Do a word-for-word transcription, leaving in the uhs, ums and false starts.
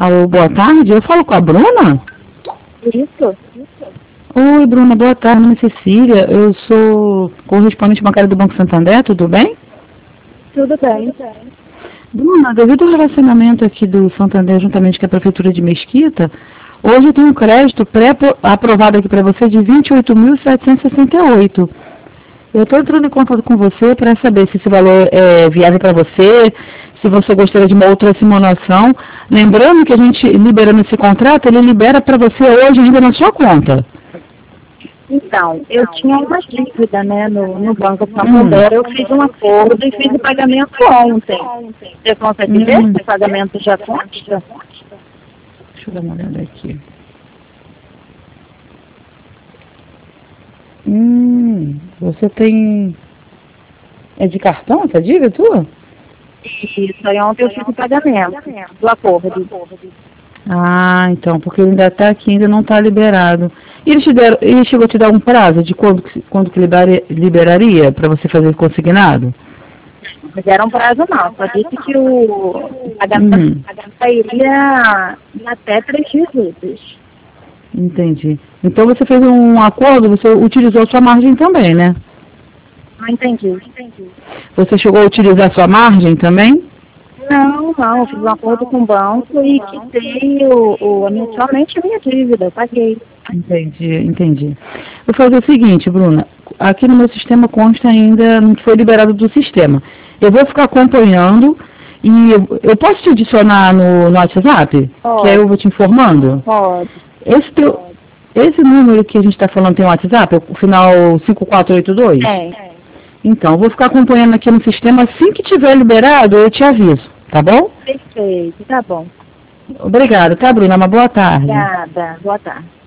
Alô, boa tarde. Eu falo com a Bruna? Isso. Oi, Bruna, boa tarde. Meu nome é Cecília. Eu sou correspondente bancária do Banco Santander, tudo bem? Tudo bem. Bruna, devido ao relacionamento aqui do Santander juntamente com a Prefeitura de Mesquita, hoje eu tenho um crédito pré-aprovado aqui para você de vinte e oito mil setecentos e sessenta e oito. Eu estou entrando em contato com você para saber se esse valor é viável para você, se você gostaria de uma outra simulação. Lembrando que a gente, liberando esse contrato, ele libera para você hoje ainda na sua conta. Então, eu tinha uma dívida, né, no, no Banco Santander. Hum. Eu fiz um acordo e fiz o pagamento ontem. Você consegue hum. ver se o pagamento já consta? Deixa eu dar uma olhada aqui. Hum, você tem... É de cartão essa dívida tua? Isso, aí ontem eu fiz o pagamento do acordo. Ah, então, porque ele ainda está aqui, ainda não está liberado. E ele, te deram, ele chegou a te dar um prazo de quando, quando que liberaria, liberaria para você fazer consignado? Não deram prazo não, só disse que o pagamento uhum. sairia até três dias úteis. Entendi. Então você fez um acordo, você utilizou a sua margem também, né? Não entendi. Não entendi. Você chegou a utilizar a sua margem também? Não, não, eu fiz um acordo com o banco e quitei o, o, mensalmente a minha dívida, eu paguei. Entendi, entendi. Vou fazer o seguinte, Bruna, aqui no meu sistema consta ainda, não foi liberado do sistema. Eu vou ficar acompanhando e eu, eu posso te adicionar no, no WhatsApp? Pode. Que aí eu vou te informando? Pode. Esse, teu, esse número que a gente está falando tem WhatsApp, o final cinco quatro oito dois? É. Então, eu vou ficar acompanhando aqui no sistema, assim que tiver liberado, eu te aviso, tá bom? Perfeito, tá bom. Obrigada, tá, Bruna? Uma boa tarde. Obrigada, boa tarde.